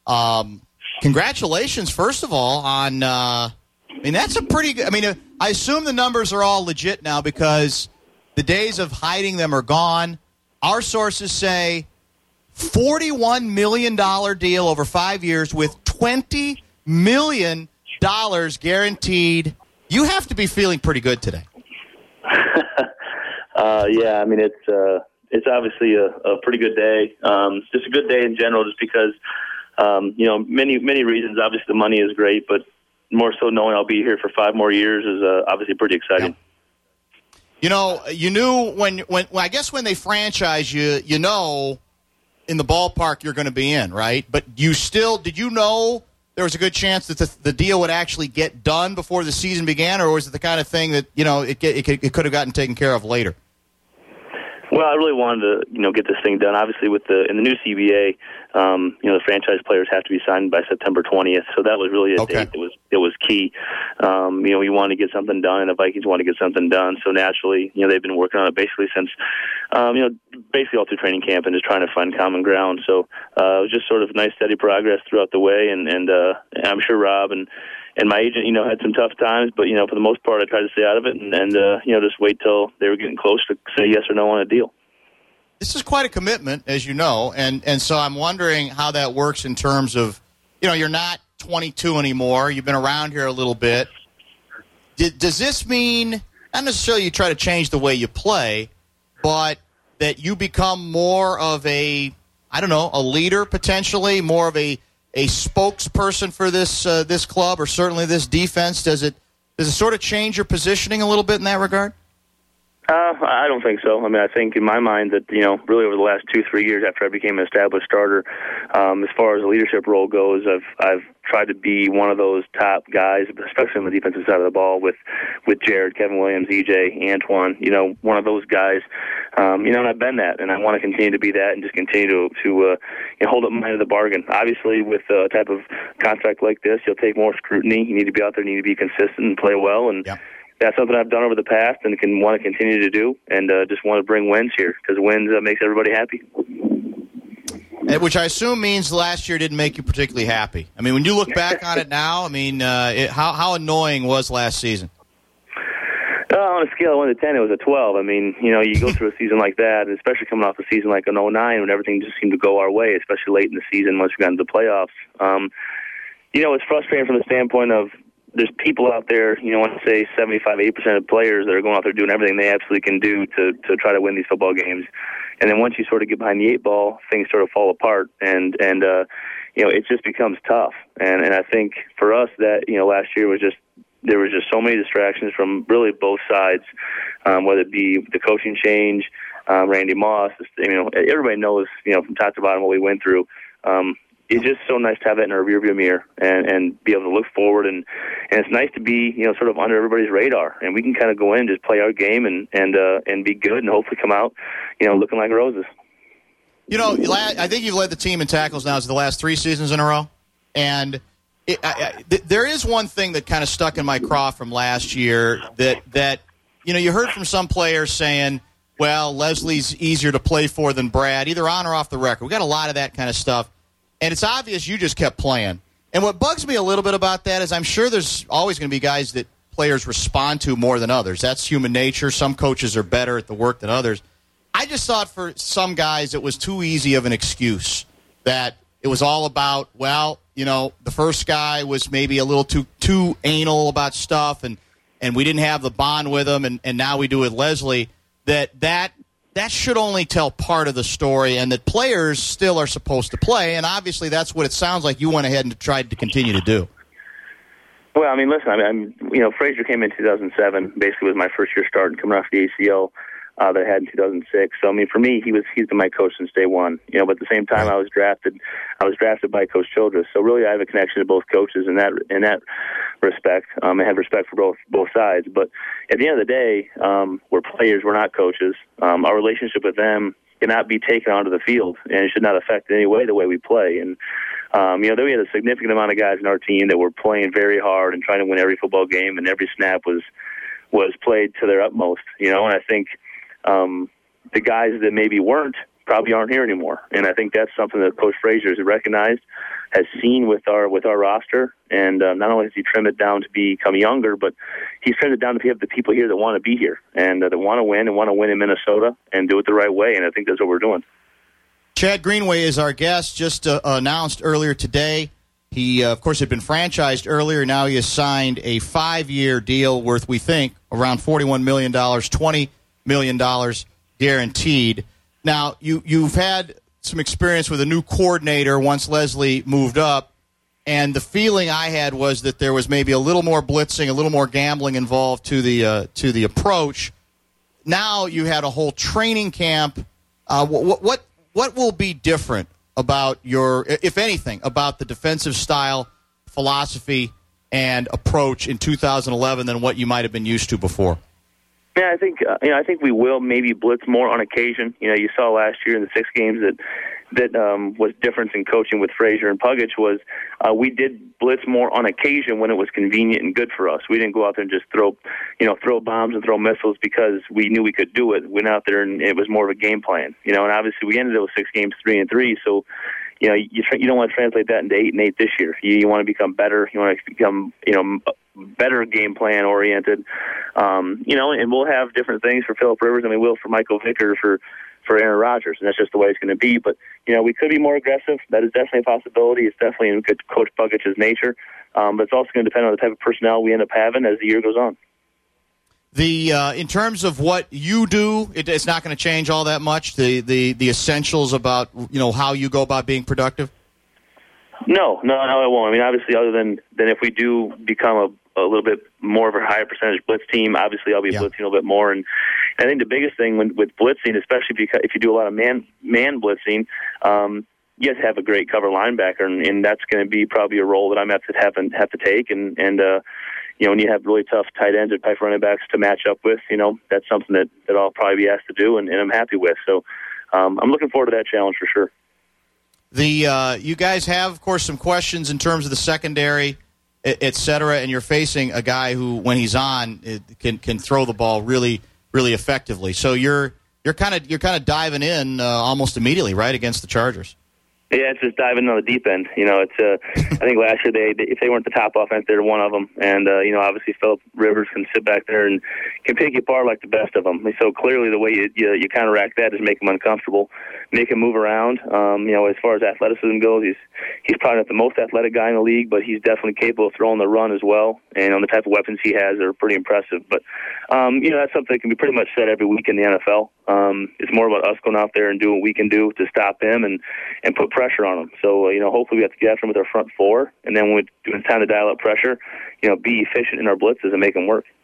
Congratulations, first of all, on that's a pretty good – I assume the numbers are all legit now because the days of hiding them are gone. Our sources say $41 million deal over 5 years with $20 million guaranteed. You have to be feeling pretty good today. Yeah, it's obviously a pretty good day. It's just a good day in general just because, many reasons. Obviously the money is great, but more so knowing I'll be here for 5 more years is obviously pretty exciting. Yeah. You knew when I guess when they franchise you, in the ballpark you're going to be in, right? But did you know there was a good chance that the deal would actually get done before the season began, or was it the kind of thing that, it could have gotten taken care of later? Well, I really wanted to, get this thing done. Obviously, in the new CBA, the franchise players have to be signed by September 20th. So that was really a date that was key. We wanted to get something done, and the Vikings wanted to get something done. So naturally, they've been working on it basically since, basically all through training camp and just trying to find common ground. So it was just sort of nice, steady progress throughout the way, and I'm sure Rob and my agent, had some tough times, but, for the most part, I tried to stay out of it and just wait till they were getting close to say yes or no on a deal. This is quite a commitment, as you know, and so I'm wondering how that works in terms of, you're not 22 anymore. You've been around here a little bit. Does this mean, not necessarily you try to change the way you play, but that you become more of a leader potentially, more of a spokesperson for this club or certainly this defense? Does it sort of change your positioning a little bit in that regard? I don't think so. I think in my mind that, really over the last 2-3 years after I became an established starter, as far as the leadership role goes, I've tried to be one of those top guys, especially on the defensive side of the ball with Jared, Kevin Williams, EJ, Antoine, one of those guys. And I've been that, and I want to continue to be that and just continue to hold up my end of the bargain. Obviously, with a type of contract like this, you'll take more scrutiny. You need to be out there, you need to be consistent and play well, and that's something I've done over the past and want to continue to do, and just want to bring wins here because wins makes everybody happy. Which I assume means last year didn't make you particularly happy. When you look back on it now, how annoying was last season? On a scale of 1 to 10, it was a 12. You go through a season like that, and especially coming off a season like an 09 when everything just seemed to go our way, especially late in the season once we got into the playoffs. It's frustrating from the standpoint of there's people out there, I want to say 75-80% of players that are going out there doing everything they absolutely can do to try to win these football games. And then once you sort of get behind the 8 ball, things sort of fall apart, and it just becomes tough. And I think for us that, last year there was just so many distractions from really both sides, whether it be the coaching change, Randy Moss, everybody knows, from top to bottom what we went through. It's just so nice to have that in our rearview mirror and be able to look forward. And it's nice to be, sort of under everybody's radar. And we can kind of go in and just play our game and be good and hopefully come out, looking like roses. I think you've led the team in tackles now the last 3 seasons in a row. And there is one thing that kind of stuck in my craw from last year that you heard from some players saying, well, Leslie's easier to play for than Brad, either on or off the record. We got a lot of that kind of stuff. And it's obvious you just kept playing. And what bugs me a little bit about that is I'm sure there's always going to be guys that players respond to more than others. That's human nature. Some coaches are better at the work than others. I just thought for some guys it was too easy of an excuse that it was all about, the first guy was maybe a little too anal about stuff and we didn't have the bond with him, and now we do with Leslie. That should only tell part of the story, and that players still are supposed to play, and obviously that's what it sounds like you went ahead and tried to continue to do. Well, listen, Frazier came in 2007, basically was my first year starting, coming off the ACL that I had in 2006. So, for me, he's been my coach since day one. But at the same time, I was drafted by Coach Childress. So really, I have a connection to both coaches in that respect. I have respect for both sides. But at the end of the day, we're players, we're not coaches. Our relationship with them cannot be taken onto the field, and it should not affect in any way the way we play. And then we had a significant amount of guys in our team that were playing very hard and trying to win every football game, and every snap was played to their utmost. And I think the guys that maybe weren't probably aren't here anymore. And I think that's something that Coach Frazier has recognized, has seen with our roster, and not only has he trimmed it down to become younger, but he's trimmed it down to have the people here that want to be here and that want to win in Minnesota and do it the right way. And I think that's what we're doing. Chad Greenway is our guest, just announced earlier today. He, of course, had been franchised earlier. Now he has signed a 5-year deal worth, we think, around $41 million, $20 million guaranteed. Now, you've had some experience with a new coordinator once Leslie moved up, and the feeling I had was that there was maybe a little more blitzing, a little more gambling involved to the approach. Now you had a whole training camp. What will be different about your, if anything, about the defensive style, philosophy, and approach in 2011 than what you might have been used to before? Yeah, I think we will maybe blitz more on occasion. You saw last year in the 6 games that was difference in coaching with Frazier and Pugic was we did blitz more on occasion when it was convenient and good for us. We didn't go out there and just throw bombs and throw missiles because we knew we could do it. We went out there and it was more of a game plan. And obviously we ended up with 6 games 3-3. So you don't want to translate that into 8-8 this year. You want to become better. You want to become better game plan oriented. And we'll have different things for Phillip Rivers. We'll for Michael Vick or for Aaron Rodgers, and that's just the way it's going to be. But, we could be more aggressive. That is definitely a possibility. It's definitely in good Coach Pugic's nature. But it's also going to depend on the type of personnel we end up having as the year goes on. In terms of what you do, it's not going to change all that much, the essentials about, how you go about being productive? No, it won't. Obviously, other than if we do become a little bit more of a higher percentage blitz team, obviously I'll be blitzing a little bit more. And I think the biggest thing with blitzing, especially because if you do a lot of man blitzing, you have to have a great cover linebacker, and that's going to be probably a role that I'm have to take. And when you have really tough tight ends or type running backs to match up with, that's something that I'll probably be asked to do, and I'm happy with. So I'm looking forward to that challenge for sure. You guys have, of course, some questions in terms of the secondary, et cetera, and you're facing a guy who, when he's on, can throw the ball really, really effectively. So you're kind of diving in almost immediately, right, against the Chargers. Yeah, it's just diving on the deep end. I think last year if they weren't the top offense, they're one of them. And obviously Phillip Rivers can sit back there and can pick you apart like the best of them. So clearly, the way you counteract that is make him uncomfortable, make him move around. As far as athleticism goes, he's probably not the most athletic guy in the league, but he's definitely capable of throwing the run as well. And the type of weapons he has are pretty impressive. But that's something that can be pretty much said every week in the NFL. It's more about us going out there and doing what we can do to stop him and put pressure on him. So, hopefully we have to get after him with our front 4, and then when it's time to dial up pressure, be efficient in our blitzes and make them work.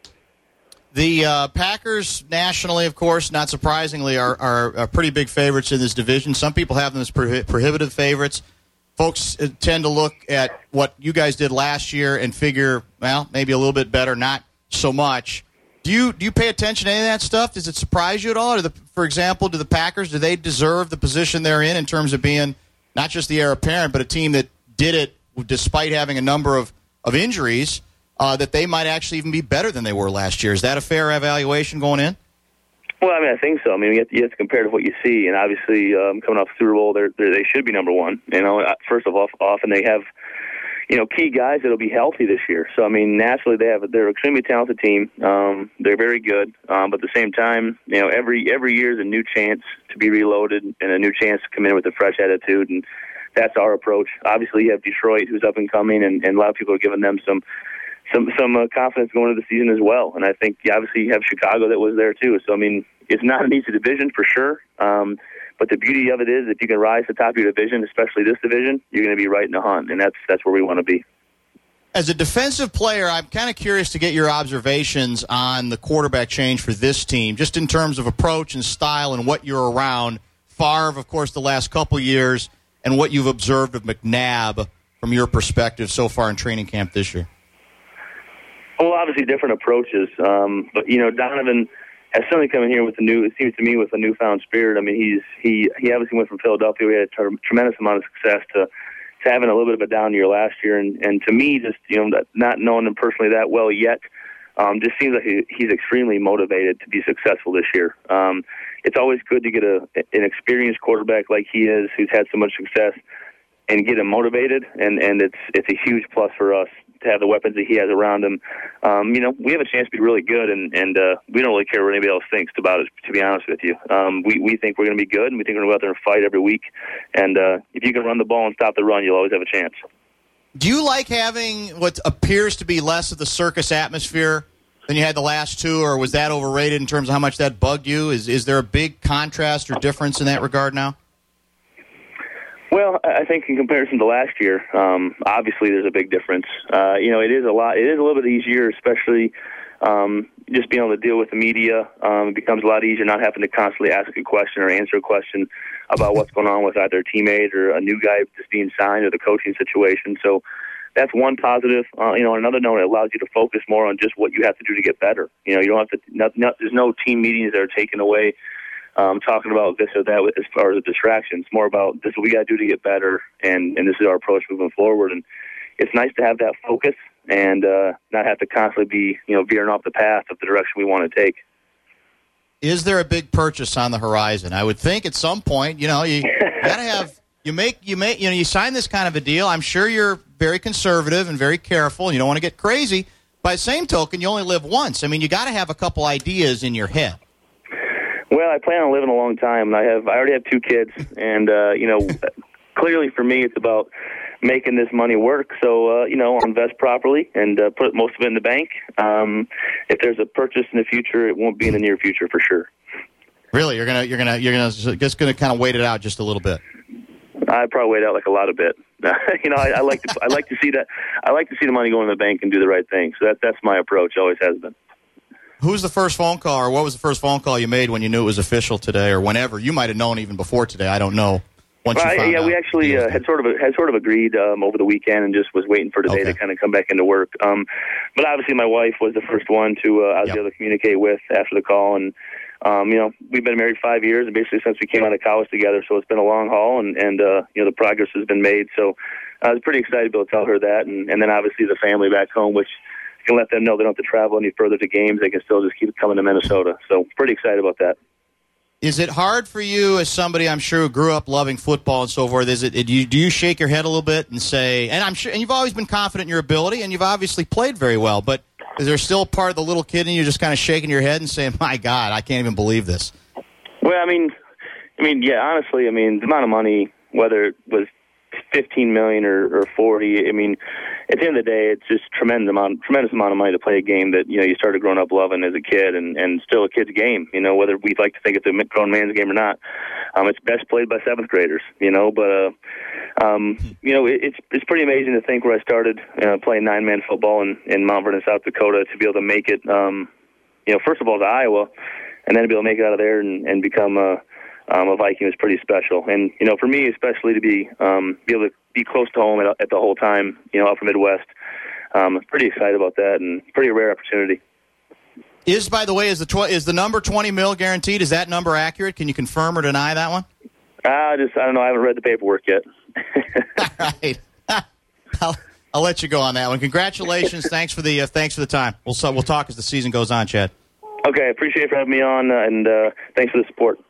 The Packers nationally, of course, not surprisingly, are pretty big favorites in this division. Some people have them as prohibitive favorites. Folks tend to look at what you guys did last year and figure, well, maybe a little bit better, not so much. Do you pay attention to any of that stuff? Does it surprise you at all? For example, do the Packers, do they deserve the position they're in terms of being not just the heir apparent, but a team that did it despite having a number of injuries, that they might actually even be better than they were last year? Is that a fair evaluation going in? Well, I think so. You have to compare to what you see, and obviously coming off the Super Bowl, they should be number one. First of all, often they have key guys that'll be healthy this year. So, nationally, they're an extremely talented team. They're very good. But at the same time, every year is a new chance to be reloaded and a new chance to come in with a fresh attitude. And that's our approach. Obviously, you have Detroit, who's up and coming, and a lot of people are giving them some confidence going into the season as well. And I think, obviously, you have Chicago that was there, too. So, it's not an easy division for sure. But the beauty of it is, if you can rise to the top of your division, especially this division, you're going to be right in the hunt, and that's where we want to be. As a defensive player, I'm kind of curious to get your observations on the quarterback change for this team, just in terms of approach and style and what you're around. Favre, of course, the last couple years, and what you've observed of McNabb from your perspective so far in training camp this year. Well, obviously different approaches, but Donovan has certainly come in here with it seems to me, with a newfound spirit. He obviously went from Philadelphia. We had a tremendous amount of success to having a little bit of a down year last year. And to me, just, not knowing him personally that well yet, just seems like he's extremely motivated to be successful this year. it's always good to get an experienced quarterback like he is, who's had so much success, and get him motivated. And it's a huge plus for us to have the weapons that he has around him. We have a chance to be really good, and we don't really care what anybody else thinks about it, to be honest with you. We think we're going to be good, and we think we're going to go out there and fight every week. And if you can run the ball and stop the run, you'll always have a chance. Do you like having what appears to be less of the circus atmosphere than you had the last two, or was that overrated in terms of how much that bugged you? Is there a big contrast or difference in that regard now? Well, I think in comparison to last year, obviously there's a big difference. It is a little bit easier, especially just being able to deal with the media. It becomes a lot easier not having to constantly ask a question or answer a question about what's going on with either a teammate or a new guy just being signed or the coaching situation. So that's one positive. On another note, it allows you to focus more on just what you have to do to get better. You don't have to. There's no team meetings that are taken away. Talking about this or that as far as a distraction. It's more about this is what we got to do to get better, and this is our approach moving forward. And it's nice to have that focus and not have to constantly be veering off the path of the direction we want to take. Is there a big purchase on the horizon? I would think at some point, you gotta have you sign this kind of a deal. I'm sure you're very conservative and very careful, and you don't want to get crazy. By the same token, you only live once. I mean, you got to have a couple ideas in your head. Well, I plan on living a long time, and I already have 2 kids, and clearly for me, it's about making this money work. So I'll invest properly and put most of it in the bank. If there's a purchase in the future, it won't be in the near future for sure. Really, you're gonna kind of wait it out just a little bit. I'd probably wait out like a lot of bit. I like to see that. I like to see the money go in the bank and do the right thing. So that's my approach. Always has been. Who's the first phone call, or what was the first phone call you made when you knew it was official today, or whenever? You might have known even before today. I don't know. We actually had sort of agreed over the weekend, and just was waiting for today to kind of come back into work. But obviously, my wife was the first one I was able to communicate with after the call, and we've been married 5 years, and basically since we came out of college together. So it's been a long haul, and the progress has been made. So I was pretty excited to be able to tell her that, and then obviously the family back home, which can let them know they don't have to travel any further to games. They can still just keep coming to Minnesota. So pretty excited about that. Is it hard for you, as somebody I'm sure who grew up loving football and so forth? Do you shake your head a little bit and say, and I'm sure, and you've always been confident in your ability, and you've obviously played very well, but is there still part of the little kid in you just kind of shaking your head and saying, "My God, I can't even believe this"? Well, yeah. Honestly, the amount of money, whether it was $15 million or 40. At the end of the day, it's just tremendous amount of money to play a game that you started growing up loving as a kid, and still a kid's game. Whether we'd like to think it's a grown man's game or not, it's best played by 7th graders. But it's pretty amazing to think where I started playing 9-man football in Mount Vernon, South Dakota, to be able to make it. First of all to Iowa, and then to be able to make it out of there and become a Viking was pretty special. And, for me, especially to be able to be close to home at the whole time, out from Midwest, pretty excited about that, and pretty rare opportunity. By the way, is the number $20 million guaranteed? Is that number accurate? Can you confirm or deny that one? I don't know. I haven't read the paperwork yet. All right. I'll let you go on that one. Congratulations. Thanks for the time. We'll talk as the season goes on, Chad. Okay. I appreciate you for having me on, and thanks for the support.